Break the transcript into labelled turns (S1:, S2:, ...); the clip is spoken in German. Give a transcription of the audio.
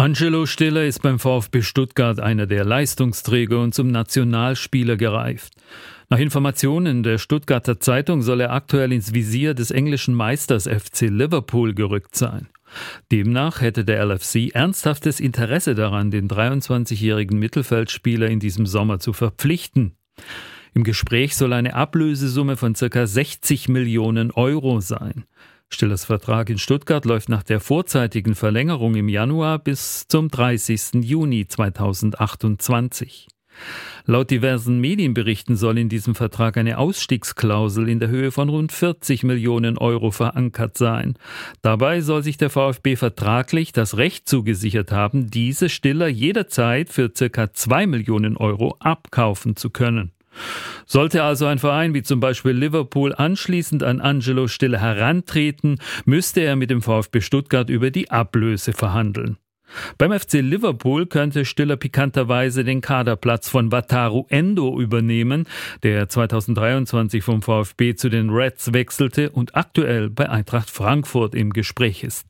S1: Angelo Stiller ist beim VfB Stuttgart einer der Leistungsträger und zum Nationalspieler gereift. Nach Informationen der Stuttgarter Zeitung soll er aktuell ins Visier des englischen Meisters FC Liverpool gerückt sein. Demnach hätte der LFC ernsthaftes Interesse daran, den 23-jährigen Mittelfeldspieler in diesem Sommer zu verpflichten. Im Gespräch soll eine Ablösesumme von ca. 60 Millionen Euro sein. Stillers Vertrag in Stuttgart läuft nach der vorzeitigen Verlängerung im Januar bis zum 30. Juni 2028. Laut diversen Medienberichten soll in diesem Vertrag eine Ausstiegsklausel in der Höhe von rund 40 Millionen Euro verankert sein. Dabei soll sich der VfB vertraglich das Recht zugesichert haben, diese Stiller jederzeit für ca. 2 Millionen Euro abkaufen zu können. Sollte also ein Verein wie zum Beispiel Liverpool anschließend an Angelo Stiller herantreten, müsste er mit dem VfB Stuttgart über die Ablöse verhandeln. Beim FC Liverpool könnte Stiller pikanterweise den Kaderplatz von Wataru Endo übernehmen, der 2023 vom VfB zu den Reds wechselte und aktuell bei Eintracht Frankfurt im Gespräch ist.